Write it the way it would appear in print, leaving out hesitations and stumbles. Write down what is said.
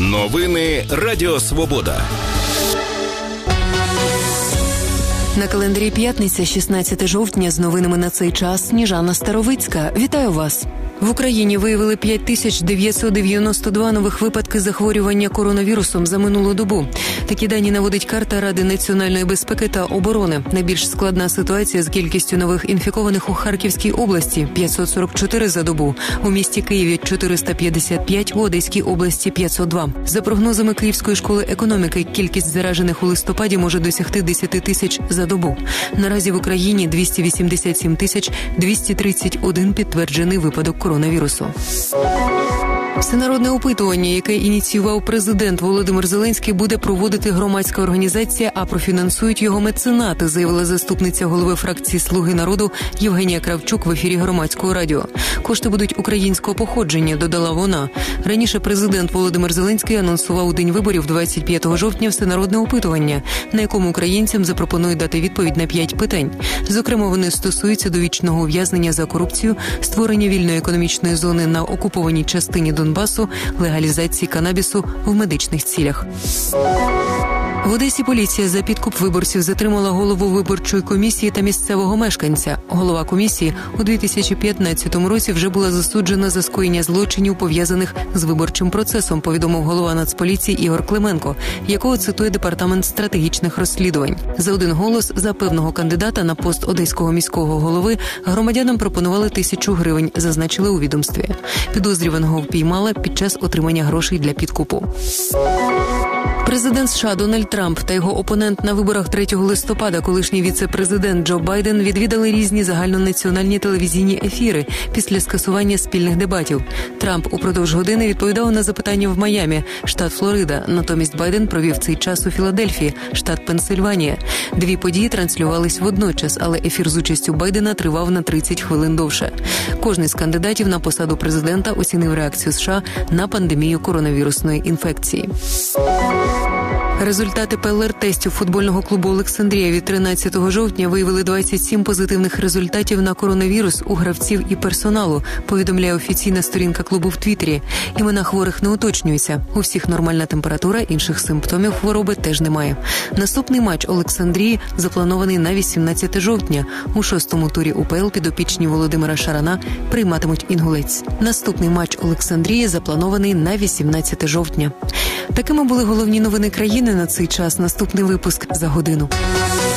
Новини Радіо Свобода. На календарі п'ятниця, 16 жовтня, з новинами на цей час Сніжана Старовицька. Вітаю вас! В Україні виявили 5992 нових випадки захворювання коронавірусом за минулу добу. Такі дані наводить карта Ради національної безпеки та оборони. Найбільш складна ситуація з кількістю нових інфікованих у Харківській області – 544 за добу. У місті Києві – 455, у Одеській області – 502. За прогнозами Київської школи економіки, кількість заражених у листопаді може досягти 10 тисяч за добу. Наразі в Україні 287 231 підтверджений випадок коронавірусу. Всенародне опитування, яке ініціював президент Володимир Зеленський, буде проводити громадська організація, а профінансують його меценати, заявила заступниця голови фракції «Слуги народу» Євгенія Кравчук в ефірі Громадського радіо. Кошти будуть українського походження, додала вона. Раніше президент Володимир Зеленський анонсував у день виборів 25 жовтня всенародне опитування, на якому українцям запропонують дати відповідь на 5 питань. Зокрема, вони стосуються довічного ув'язнення за корупцію, створення вільної економічної зони на окупованій частині Донбасу, легалізації канабісу в медичних цілях. В Одесі поліція за підкуп виборців затримала голову виборчої комісії та місцевого мешканця. Голова комісії у 2015 році вже була засуджена за скоєння злочинів, пов'язаних з виборчим процесом, повідомив голова Нацполіції Ігор Клименко, якого цитує Департамент стратегічних розслідувань. За один голос за певного кандидата на пост одеського міського голови громадянам пропонували 1000 гривень, зазначили у відомстві. Підозрюваного впіймали під час отримання грошей для підкупу. Президент США Дональд Трамп та його опонент на виборах 3 листопада, колишній віце-президент Джо Байден, відвідали різні загальнонаціональні телевізійні ефіри після скасування спільних дебатів. Трамп упродовж години відповідав на запитання в Майамі, штат Флорида. Натомість Байден провів цей час у Філадельфії, штат Пенсильванія. Дві події транслювались водночас, але ефір з участю Байдена тривав на 30 хвилин довше. Кожний з кандидатів на посаду президента оцінив реакцію США на пандемію коронавірусної інфекції. Результати ПЛР-тестів футбольного клубу «Олександрія» від 13 жовтня виявили 27 позитивних результатів на коронавірус у гравців і персоналу, повідомляє офіційна сторінка клубу в Твіттері. Імена хворих не уточнюються. У всіх нормальна температура, інших симптомів хвороби теж немає. Наступний матч «Олександрії» запланований на 18 жовтня. У 6-му турі УПЛ підопічні Володимира Шарана прийматимуть Інгулець. Наступний матч «Олександрії» запланований на 18 жовтня. Такими були головні новини країни на цей час. Наступний випуск за годину.